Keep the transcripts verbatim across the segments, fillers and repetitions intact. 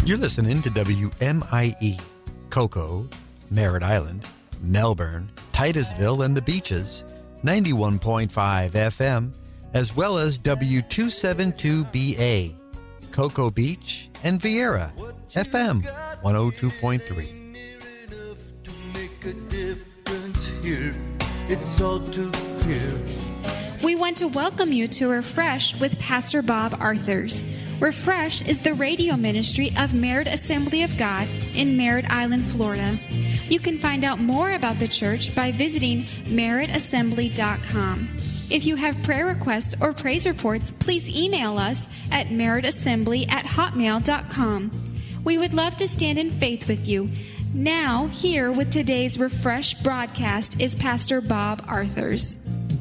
You're listening to W M I E, Cocoa, Merritt Island, Melbourne, Titusville, and the Beaches, ninety-one point five F M, as well as W two seventy-two B A, Cocoa Beach, and Vieira, F M one oh two point three. It's all too clear. We want to welcome you to Refresh with Pastor Bob Arthurs. Refresh is the radio ministry of Merritt Assembly of God in Merritt Island, Florida. You can find out more about the church by visiting merritt assembly dot com. If you have prayer requests or praise reports, please email us at merrittassembly at hotmail dot com. We would love to stand in faith with you. Now, here with today's Refresh broadcast is Pastor Bob Arthurs.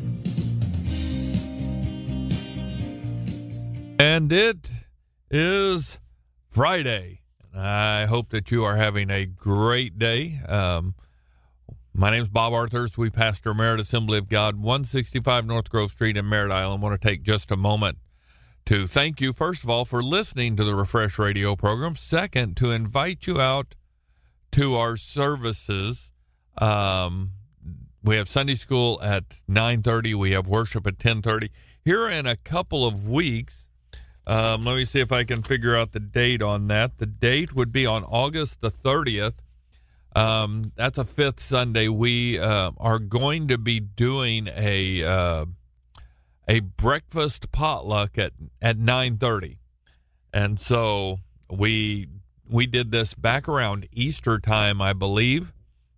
And it is Friday. I hope that you are having a great day. Um, my name is Bob Arthurs. We pastor Merritt Assembly of God, one sixty-five North Grove Street in Merritt Island. I want to take just a moment to thank you, first of all, for listening to the Refresh Radio program. Second, to invite you out to our services. Um, we have Sunday school at nine thirty. We have worship at ten thirty. Here in a couple of weeks, um, let me see if I can figure out the date on that. The date would be on August the thirtieth. Um, that's a fifth Sunday. We uh, are going to be doing a uh, a breakfast potluck at, at nine thirty. And so we... We did this back around Easter time, I believe,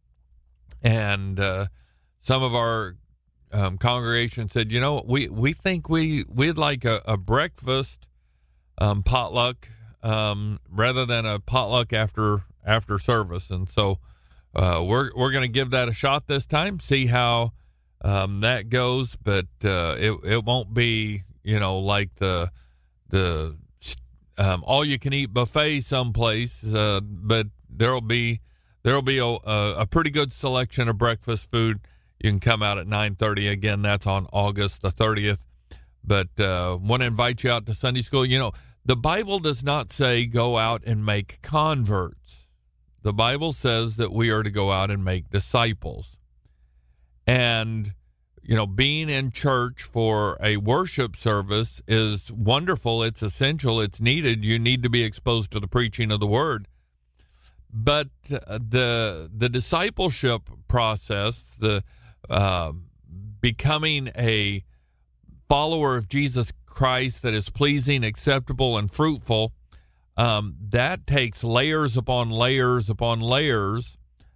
and uh, some of our um, congregation said, you know, we, we think we, we'd like a, a breakfast um, potluck um, rather than a potluck after after service. And so uh, we're we're going to give that a shot this time, see how um, that goes, but uh, it, it won't be, you know, like the the Um, all-you-can-eat buffet someplace, uh, but there'll be there'll be a, a, a pretty good selection of breakfast food. You can come out at nine thirty. Again, that's on August the thirtieth. But uh, want to invite you out to Sunday school. You know, the Bible does not say go out and make converts. The Bible says that we are to go out and make disciples. And you know, being in church for a worship service is wonderful. It's essential. It's needed. You need to be exposed to the preaching of the word. But the the discipleship process, the uh, becoming a follower of Jesus Christ that is pleasing, acceptable, and fruitful, um, that takes layers upon layers upon layers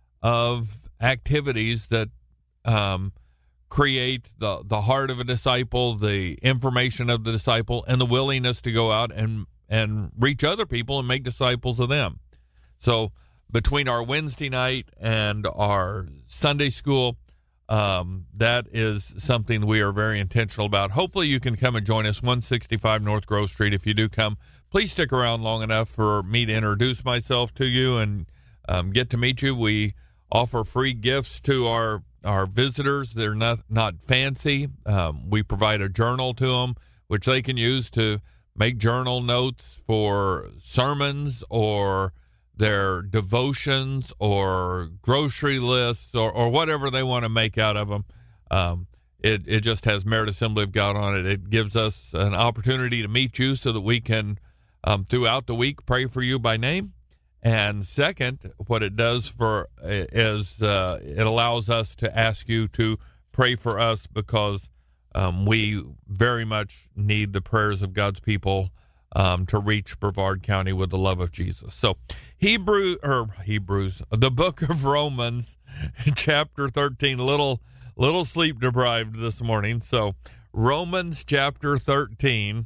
of activities that um create the, the heart of a disciple, the information of the disciple, and the willingness to go out and, and reach other people and make disciples of them. So between our Wednesday night and our Sunday school, um, that is something we are very intentional about. Hopefully you can come and join us, one sixty-five North Grove Street. If you do come, please stick around long enough for me to introduce myself to you and um, get to meet you. We offer free gifts to our Our visitors. They're not not fancy. Um, we provide a journal to them, which they can use to make journal notes for sermons or their devotions or grocery lists or, or whatever they want to make out of them. Um, it, it just has Merritt Assembly of God on it. It gives us an opportunity to meet you so that we can, um, throughout the week, pray for you by name. And second, what it does for is uh, it allows us to ask you to pray for us because um, we very much need the prayers of God's people um, to reach Brevard County with the love of Jesus. So Hebrew or Hebrews, the book of Romans, chapter thirteen, little little sleep deprived this morning. So Romans chapter thirteen,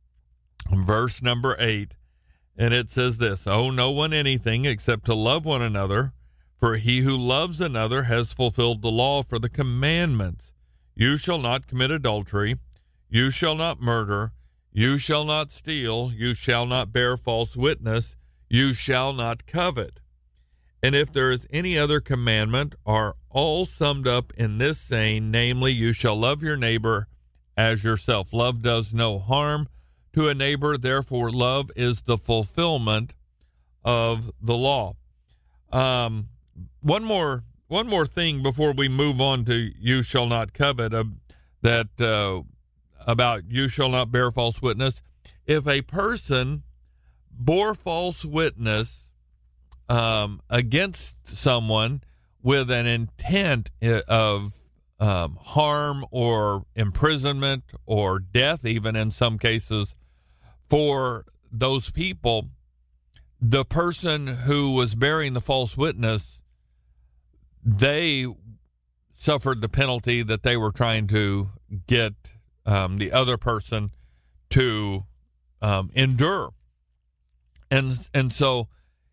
verse number eight. And it says this, owe no one anything except to love one another, for he who loves another has fulfilled the law. For the commandments, you shall not commit adultery, you shall not murder, you shall not steal, you shall not bear false witness, you shall not covet. And if there is any other commandment, are all summed up in this saying, namely, you shall love your neighbor as yourself. Love does no harm to a neighbor, therefore love is the fulfillment of the law. Um, one more one more thing before we move on to you shall not covet, uh, that uh, about you shall not bear false witness. If a person bore false witness um, against someone with an intent of um, harm or imprisonment or death, even in some cases, for those people, the person who was bearing the false witness, they suffered the penalty that they were trying to get um, the other person to um, endure. And and so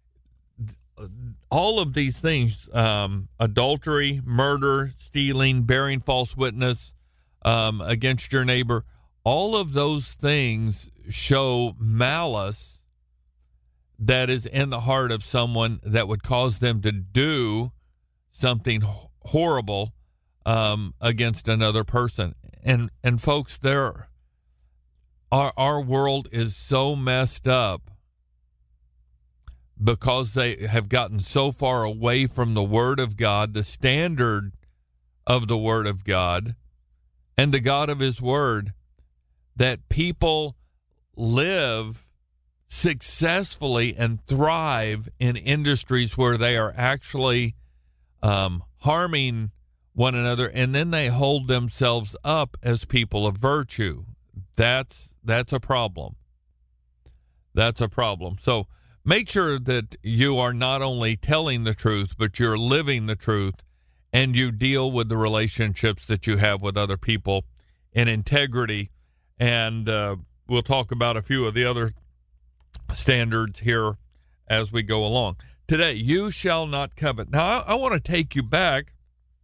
all of these things, um, adultery, murder, stealing, bearing false witness um, against your neighbor, all of those things show malice that is in the heart of someone that would cause them to do something horrible um, against another person. And and folks, there, our our world is so messed up because they have gotten so far away from the Word of God, the standard of the Word of God, and the God of His Word, that people live successfully and thrive in industries where they are actually um, harming one another, and then they hold themselves up as people of virtue. That's that's a problem. That's a problem. So make sure that you are not only telling the truth, but you're living the truth, and you deal with the relationships that you have with other people in integrity. And uh, we'll talk about a few of the other standards here as we go along. Today, you shall not covet. Now, I, I want to take you back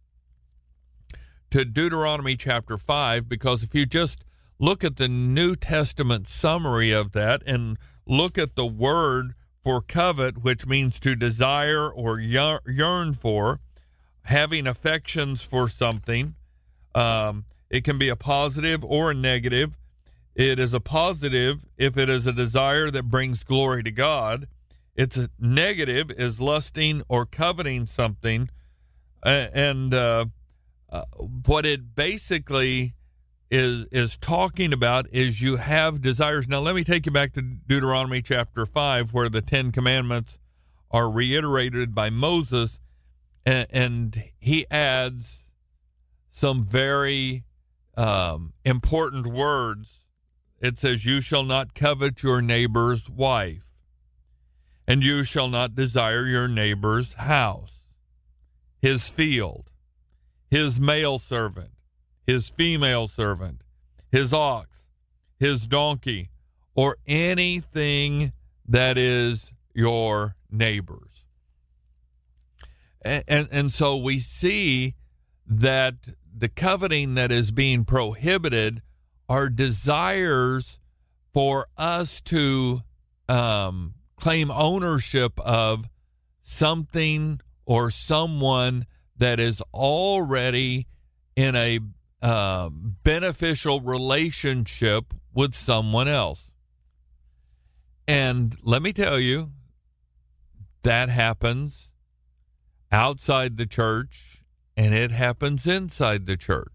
to Deuteronomy chapter five, because if you just look at the New Testament summary of that and look at the word for covet, which means to desire or yearn for, having affections for something, um, it can be a positive or a negative. It is a positive if it is a desire that brings glory to God. It's a negative is lusting or coveting something. Uh, and uh, uh, what it basically is is talking about is you have desires. Now, let me take you back to Deuteronomy chapter five, where the Ten Commandments are reiterated by Moses, and, and he adds some very um, important words. It says, you shall not covet your neighbor's wife, and you shall not desire your neighbor's house, his field, his male servant, his female servant, his ox, his donkey, or anything that is your neighbor's. And, and, and so we see that the coveting that is being prohibited are desires for us to um, claim ownership of something or someone that is already in a uh, beneficial relationship with someone else. And let me tell you, that happens outside the church, and it happens inside the church.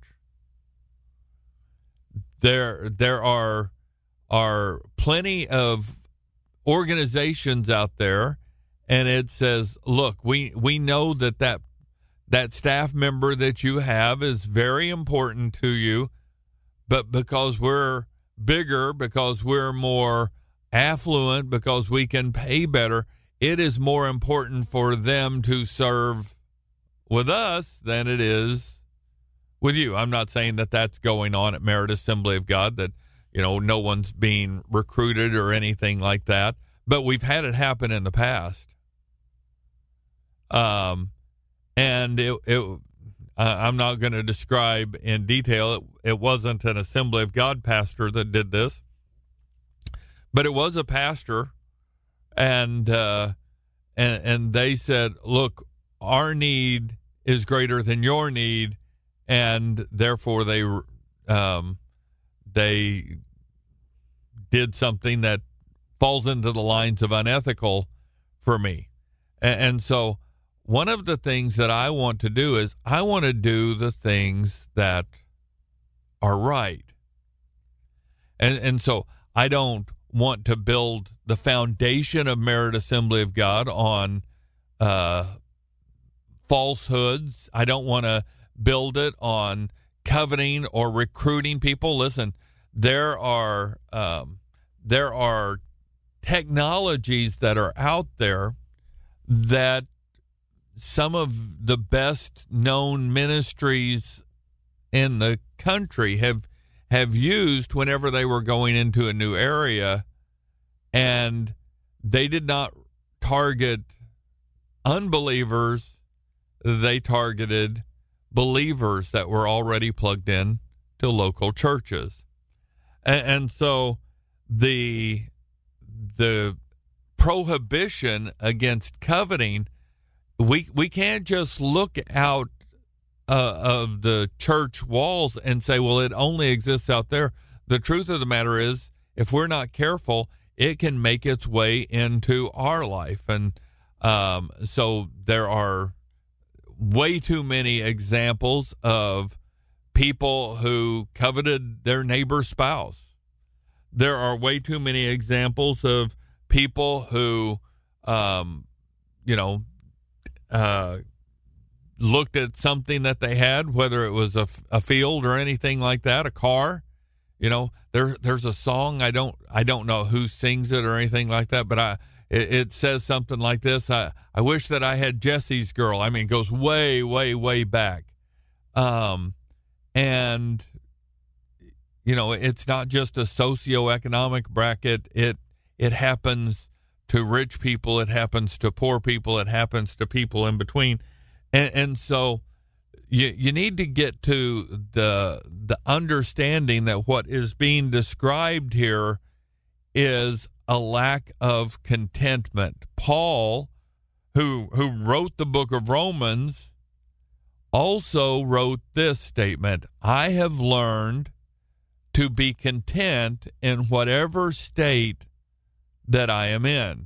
There, there are are plenty of organizations out there, and it says, "Look, we we know that that that staff member that you have is very important to you, but because we're bigger, because we're more affluent, because we can pay better, it is more important for them to serve with us than it is with you." I'm not saying that that's going on at Merit Assembly of God, that, you know, no one's being recruited or anything like that, but we've had it happen in the past. Um, and it, it uh, I'm not going to describe in detail. It, it wasn't an Assembly of God pastor that did this, but it was a pastor, and uh, and and they said, "Look, our need is greater than your need." And therefore, they um, they did something that falls into the lines of unethical for me. And, and so one of the things that I want to do is I want to do the things that are right. And, and so I don't want to build the foundation of Merit Assembly of God on uh, falsehoods. I don't want to build it on coveting or recruiting people. Listen, there are um, there are technologies that are out there that some of the best known ministries in the country have have used whenever they were going into a new area, and they did not target unbelievers. They targeted believers that were already plugged in to local churches. And, and so the the prohibition against coveting, we we can't just look out uh, of the church walls and say, well, it only exists out there. The truth of the matter is, if we're not careful, it can make its way into our life. And um, so there are way too many examples of people who coveted their neighbor's spouse. There are way too many examples of people who, um, you know, uh, looked at something that they had, whether it was a, a field or anything like that, a car. You know, there there's a song, I don't I don't know who sings it or anything like that, but I it, it says something like this: I I wish that I had Jesse's girl. I mean, it goes way way way back, um, and you know, it's not just a socioeconomic bracket. It it happens to rich people. It happens to poor people. It happens to people in between. And, and so you you need to get to the the understanding that what is being described here is a lack of contentment. Paul, who who wrote the book of Romans, also wrote this statement: I have learned to be content in whatever state that I am in.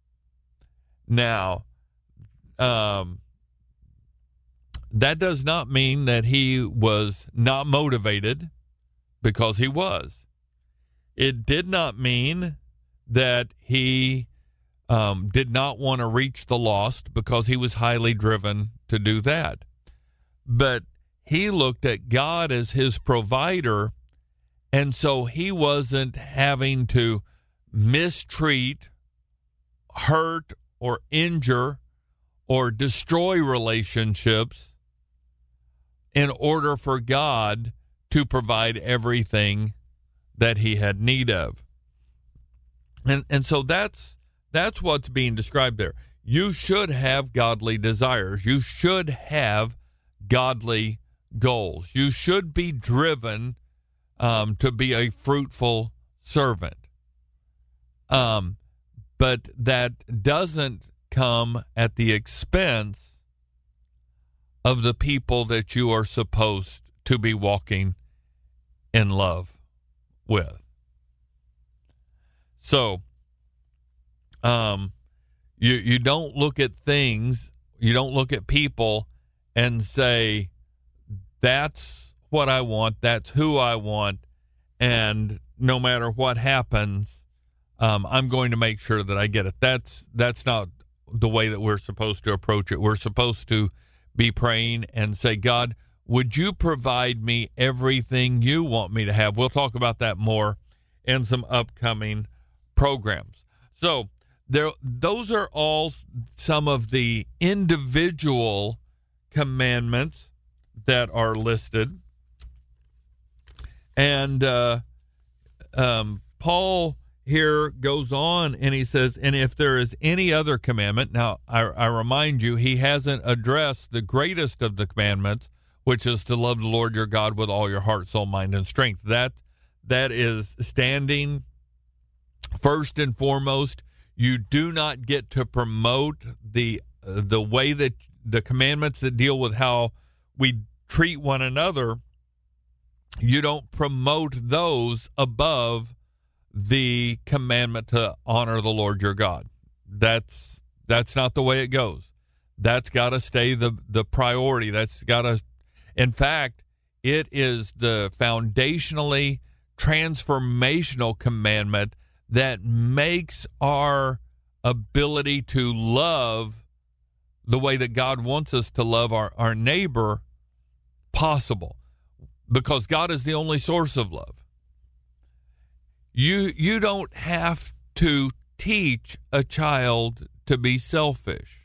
Now, um, that does not mean that he was not motivated, because he was. It did not mean that he um, did not want to reach the lost, because he was highly driven to do that. But he looked at God as his provider, and so he wasn't having to mistreat, hurt, or injure, or destroy relationships in order for God to provide everything that he had need of. And and so that's that's what's being described there. You should have godly desires. You should have godly goals. You should be driven Um, to be a fruitful servant. Um, but that doesn't come at the expense of the people that you are supposed to be walking in love with. So, um, you you don't look at things, you don't look at people and say, that's what I want, that's who I want, and no matter what happens, um, I'm going to make sure that I get it. That's that's not the way that we're supposed to approach it. We're supposed to be praying and say, God, would you provide me everything you want me to have? We'll talk about that more in some upcoming programs. So there, those are all some of the individual commandments that are listed. And uh, um, Paul here goes on and he says, and if there is any other commandment, now I, I remind you, he hasn't addressed the greatest of the commandments, which is to love the Lord your God with all your heart, soul, mind, and strength. That that is standing first and foremost. You do not get to promote the uh, the way that the commandments that deal with how we treat one another. You don't promote those above the commandment to honor the Lord your God. That's That's not the way it goes. That's got to stay the, the priority. That's got to, in fact, it is the foundationally transformational commandment that makes our ability to love the way that God wants us to love our, our neighbor possible, because God is the only source of love. You you don't have to teach a child to be selfish.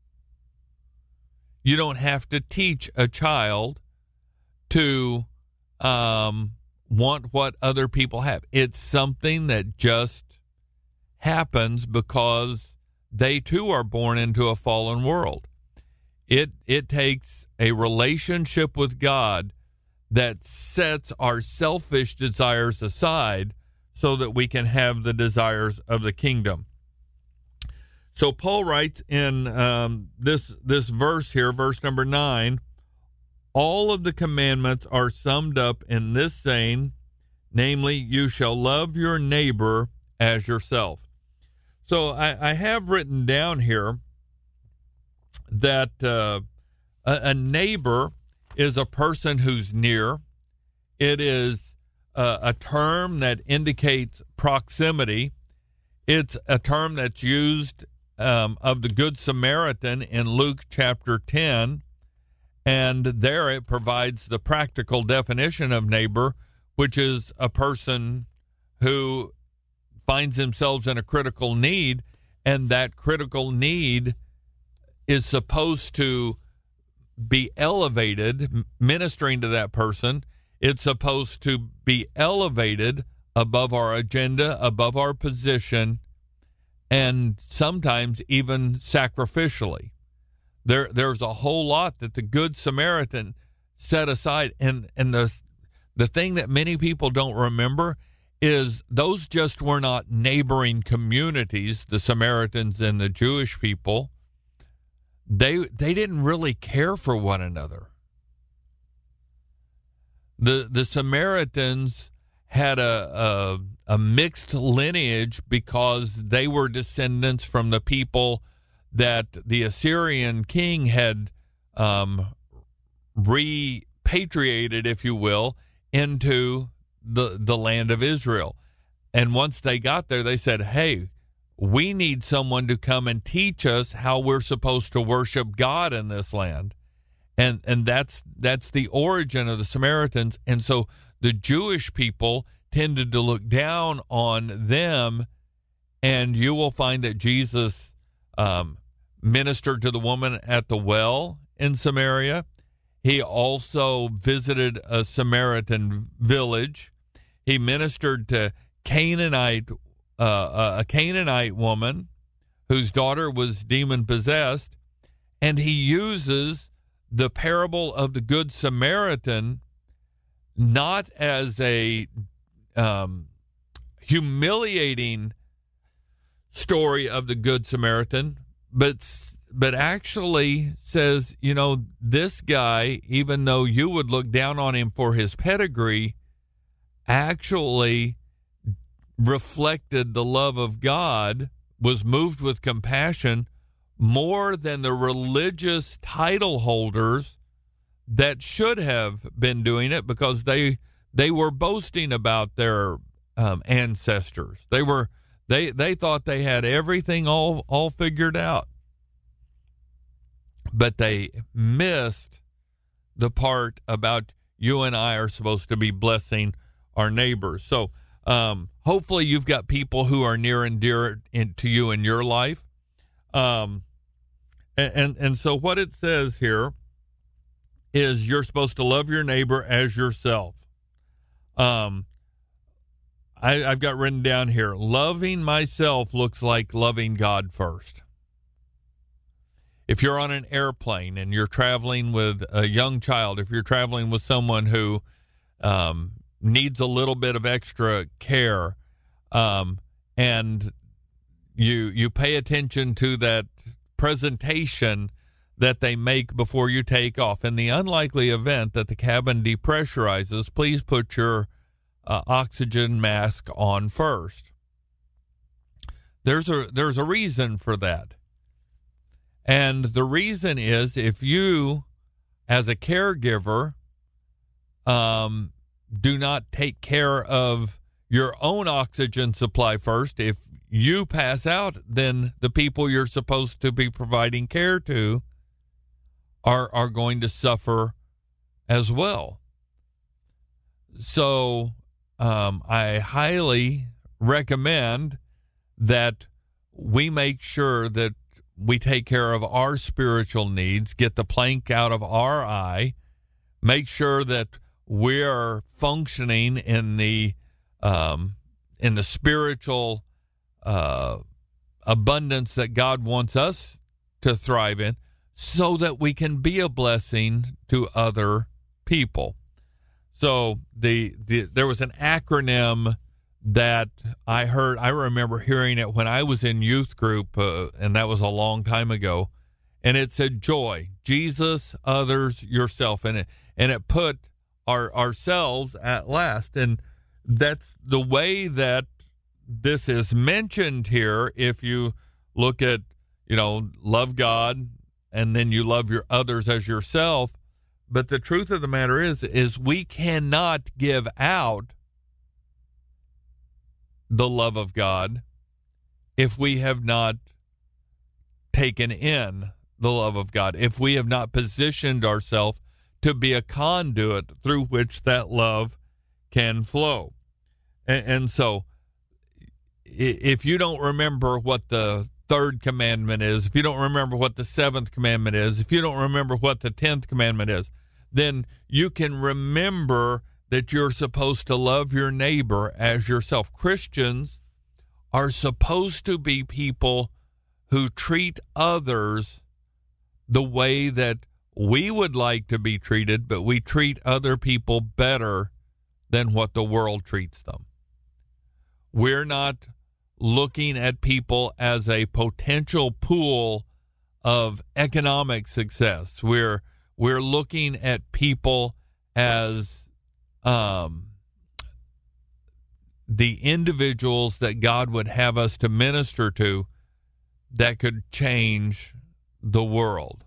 You don't have to teach a child to um, want what other people have. It's something that just happens because they too are born into a fallen world. It it takes a relationship with God that sets our selfish desires aside so that we can have the desires of the kingdom. So Paul writes in um, this this verse here, verse number nine, all of the commandments are summed up in this saying, namely, you shall love your neighbor as yourself. So I, I have written down here that uh, a, a neighbor is a person who's near. It is uh, a term that indicates proximity. It's a term that's used um, of the Good Samaritan in Luke chapter ten, and there it provides the practical definition of neighbor, which is a person who finds themselves in a critical need, and that critical need is supposed to be elevated, ministering to that person. It's supposed to be elevated above our agenda, above our position, and sometimes even sacrificially. There, there's a whole lot that the Good Samaritan set aside, and, and the the thing that many people don't remember is those just were not neighboring communities, the Samaritans and the Jewish people. They they didn't really care for one another. The the Samaritans had a, a a mixed lineage because they were descendants from the people that the Assyrian king had um, repatriated, if you will, into the the land of Israel. And once they got there, they said, hey, we need someone to come and teach us how we're supposed to worship God in this land. And and that's that's the origin of the Samaritans. And so the Jewish people tended to look down on them, and you will find that Jesus um, ministered to the woman at the well in Samaria. He also visited a Samaritan village. He ministered to Canaanite, uh, a Canaanite woman whose daughter was demon-possessed, and he uses the parable of the Good Samaritan not as a um, humiliating story of the Good Samaritan, but but actually says, you know, this guy, even though you would look down on him for his pedigree, actually reflected the love of God, was moved with compassion more than the religious title holders that should have been doing it, because they they were boasting about their um, ancestors. They were they they thought they had everything all all figured out, but they missed the part about you and I are supposed to be blessing our neighbors. So um, hopefully you've got people who are near and dear in, to you in your life. Um, and, and, and so what it says here is you're supposed to love your neighbor as yourself. Um, I, I've got written down here, loving myself looks like loving God first. If you're on an airplane and you're traveling with a young child, if you're traveling with someone who um, needs a little bit of extra care, um, and you you pay attention to that presentation that they make before you take off. In the unlikely event that the cabin depressurizes, please put your uh, oxygen mask on first. There's a there's a reason for that. And the reason is if you, as a caregiver, um, do not take care of your own oxygen supply first, if you pass out, then the people you're supposed to be providing care to are are going to suffer as well. So um, I highly recommend that we make sure that we take care of our spiritual needs, get the plank out of our eye, make sure that we're functioning in the um, in the spiritual uh, abundance that God wants us to thrive in, so that we can be a blessing to other people. So the, the there was an acronym that I heard, I remember hearing it when I was in youth group, uh, and that was a long time ago, and it said joy, Jesus, others, yourself, and it, and it put our ourselves at last. And that's the way that this is mentioned here. If you look at, you know, love God, and then you love your others as yourself. But the truth of the matter is, is we cannot give out the love of God if we have not taken in the love of God, if we have not positioned ourselves to be a conduit through which that love can flow. And, and so if you don't remember what the third commandment is, if you don't remember what the seventh commandment is, if you don't remember what the tenth commandment is, then you can remember that you're supposed to love your neighbor as yourself. Christians are supposed to be people who treat others the way that we would like to be treated, but we treat other people better than what the world treats them. We're not looking at people as a potential pool of economic success. We're we're looking at people as um, the individuals that God would have us to minister to that could change the world.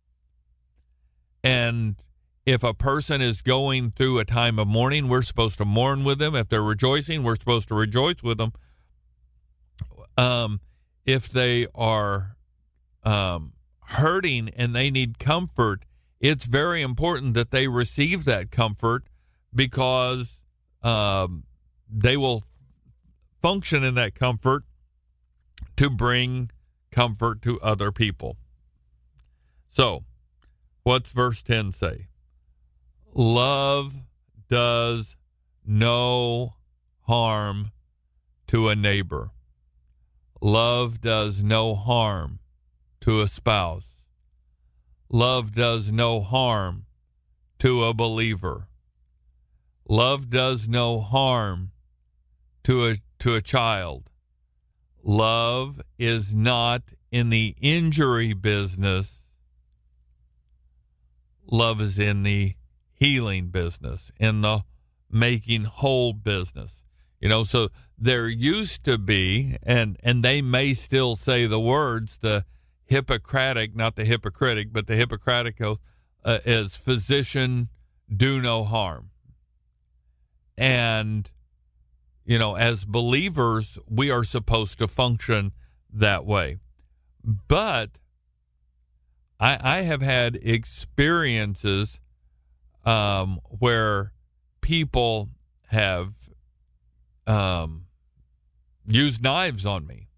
And if a person is going through a time of mourning, we're supposed to mourn with them. If they're rejoicing, we're supposed to rejoice with them. Um, if they are um, hurting and they need comfort, it's very important that they receive that comfort, because um, they will function in that comfort to bring comfort to other people. So, what's verse ten say? Love does no harm to a neighbor. Love does no harm to a spouse. Love does no harm to a believer. Love does no harm to a to a child. Love is not in the injury business. Love is in the healing business, in the making whole business. You know, so there used to be, and, and they may still say the words, the Hippocratic, not the Hippocratic, but the Hippocratic oath uh, is physician, do no harm. And, you know, as believers, we are supposed to function that way. But I, I have had experiences um, where people have um, used knives on me.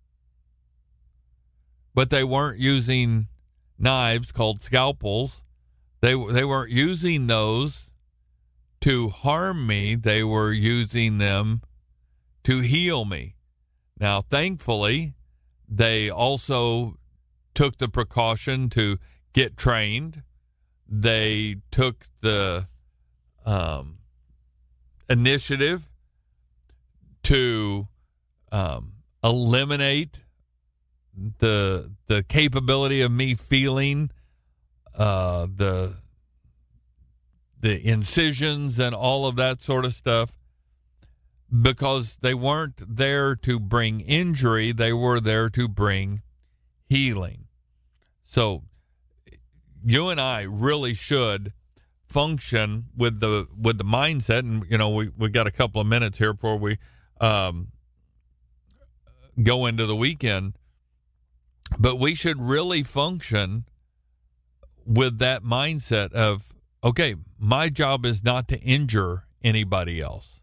But they weren't using knives called scalpels. They they weren't using those to harm me. They were using them to heal me. Now, thankfully, they also took the precaution to get trained. They took the um, initiative to um, eliminate the the capability of me feeling uh, the the incisions and all of that sort of stuff, because they weren't there to bring injury. They were there to bring healing. So you and I really should function with the with the mindset, and you know, we we got a couple of minutes here before we um, go into the weekend, but we should really function with that mindset of, okay, my job is not to injure anybody else.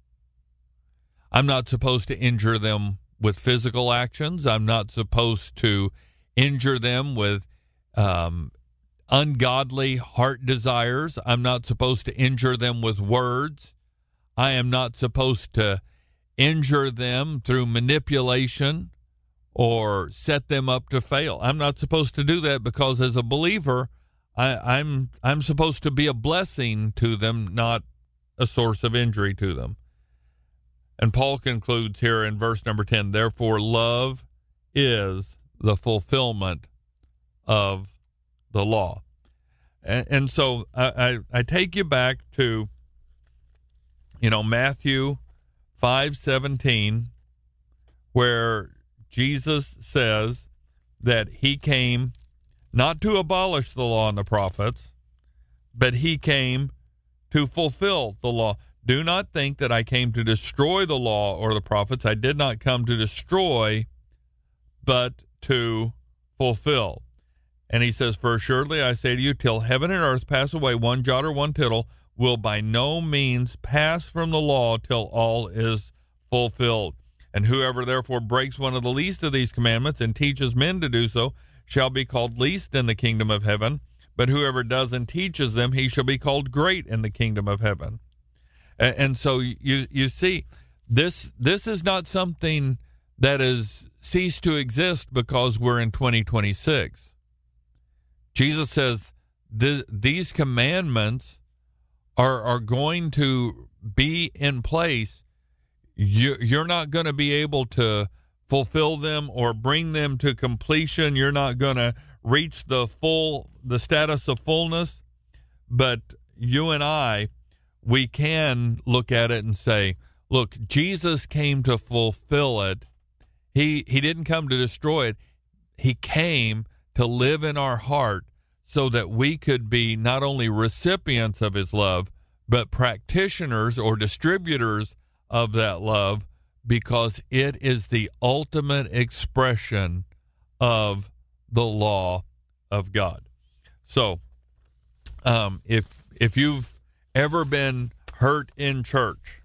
I'm not supposed to injure them with physical actions. I'm not supposed to injure them with um, ungodly heart desires. I'm not supposed to injure them with words. I am not supposed to injure them through manipulation or set them up to fail. I'm not supposed to do that, because as a believer, I, I'm I'm supposed to be a blessing to them, not a source of injury to them. And Paul concludes here in verse number ten, therefore love is the fulfillment of the law. And, and so I, I, I take you back to, you know, Matthew five seventeen, where Jesus says that he came not to abolish the law and the prophets, but he came to fulfill the law. Do not think that I came to destroy the law or the prophets. I did not come to destroy, but to fulfill. And he says, for assuredly I say to you, till heaven and earth pass away, one jot or one tittle will by no means pass from the law till all is fulfilled. And whoever therefore breaks one of the least of these commandments and teaches men to do so shall be called least in the kingdom of heaven. But whoever does and teaches them, he shall be called great in the kingdom of heaven. And, and so you you see, this this is not something that has ceased to exist because we're in twenty twenty-six. Jesus says th- these commandments are are going to be in place. You, you're not going to be able to fulfill them or bring them to completion. You're not going to reach the full, the status of fullness. But you and I, we can look at it and say, look, Jesus came to fulfill it. He, he didn't come to destroy it. He came to live in our heart so that we could be not only recipients of his love, but practitioners or distributors of that love, because it is the ultimate expression of the law of God. So, um, if if you've ever been hurt in church,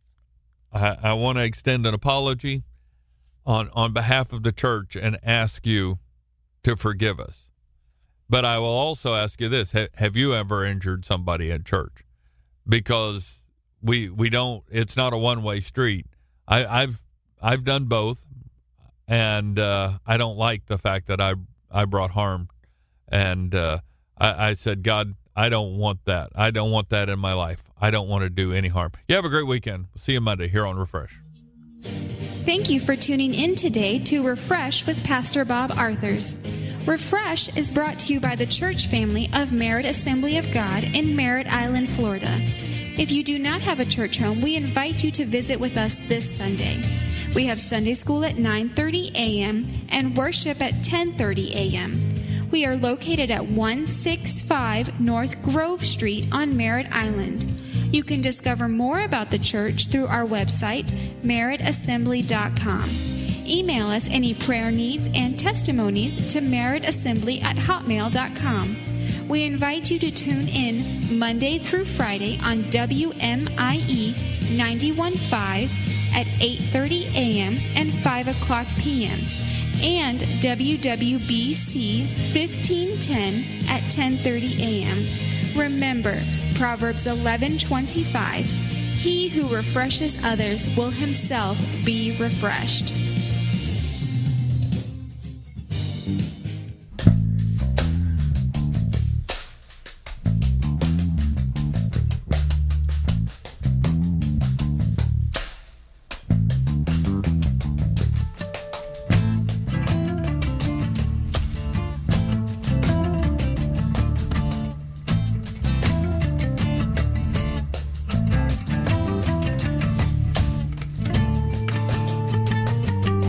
I, I want to extend an apology on, on behalf of the church and ask you to forgive us. But I will also ask you this: ha, have you ever injured somebody in church? Because We we don't. It's not a one way street. I, I've I've done both, and uh, I don't like the fact that I I brought harm, and uh, I, I said, God, I don't want that. I don't want that in my life. I don't want to do any harm. You have a great weekend. We'll see you Monday here on Refresh. Thank you for tuning in today to Refresh with Pastor Bob Arthurs. Refresh is brought to you by the church family of Merritt Assembly of God in Merritt Island, Florida. If you do not have a church home, we invite you to visit with us this Sunday. We have Sunday school at nine thirty a.m. and worship at ten thirty a.m. We are located at one sixty-five North Grove Street on Merritt Island. You can discover more about the church through our website, merritt assembly dot com. Email us any prayer needs and testimonies to merrittassembly at hotmail dot com. We invite you to tune in Monday through Friday on W M I E ninety-one point five at eight thirty a.m. and five o'clock p.m. and W W B C fifteen ten at ten thirty a.m. Remember, Proverbs eleven twenty-five, he who refreshes others will himself be refreshed.